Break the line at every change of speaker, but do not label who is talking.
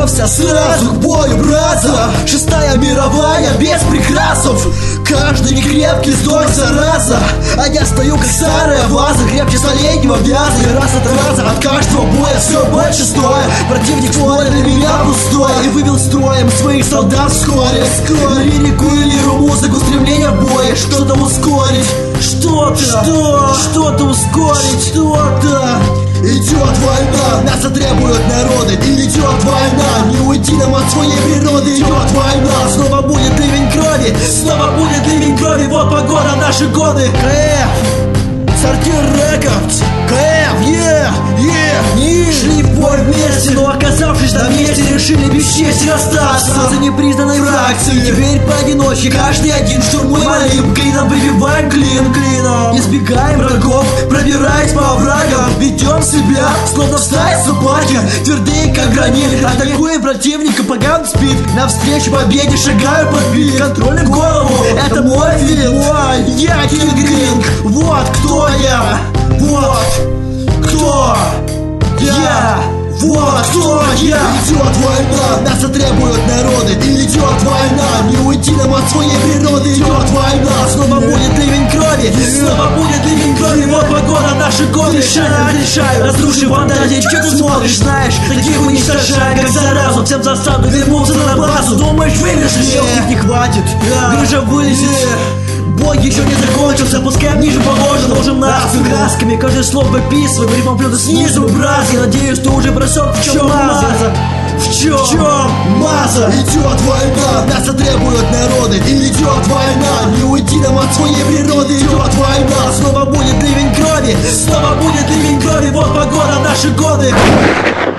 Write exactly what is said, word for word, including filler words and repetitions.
готовься сразу к бою, братья. Шестая мировая без прикрасов. Каждый некрепкий сдох, зараза. А я стою как старая ваза, крепче столетнего вяза. И раз от раза от каждого боя все больше стоя. Противник в поле для меня пустой. И вывел строем своих солдат вскоре. Лирику и лиру, музыку, стремление в бое. Что-то ускорить, что-то, что? Что-то ускорить, что-то. Идет война, нас затребуют народы. И идет война, не уйти нам от своей природы. Идет война, снова будет ливень крови. Снова будет ливень крови, вот погода, наши годы. КФ, Сортир Рекордс, КФ, е, е, не. Шли в бой вместе, но оказавшись на месте, решили без чести остаться. За непризнанной фракцией, теперь поодиночке, каждый один штурмуем Олимп. Клином выбиваем клин, клином избегаем врагов, пробираясь по оврагам. Ведем себя, словно в стае собаки, твердые как гранит. Атакуем противника, пока он спит. Навстречу победе шагаю под бит. Контролем голову, это мой фильм. Мой, я Кинг Кинг, вот кто я. Вот кто я. Вот кто я. Идет война, нас затребуют народы. И идет война, не уйти нам от своей природы. Идет война, снова будет ливень крови. Снова будет ливень крови, вот погода, наши годы. Решаю, решаю, разруши фантазии. Че ты смотришь, знаешь, таких уничтожаю, как заразу. Всем засаду, вернулся на базу. Думаешь, вылезешь, yeah. Не хватит, yeah. Грыжа вылезет, yeah. Бой еще не закончился, пускай ниже положен. Ложим нацию красками, каждое слово выписываем. Рифмом плюс снизу, брат. Я надеюсь, ты уже бросок в чем маза. В чем? В чем маза? Идет война, нас затребуют народы. И идет война, не уйти нам от своей природы. Идет война, снова будет ливень крови. Снова будет ливень крови, вот погода, наши годы.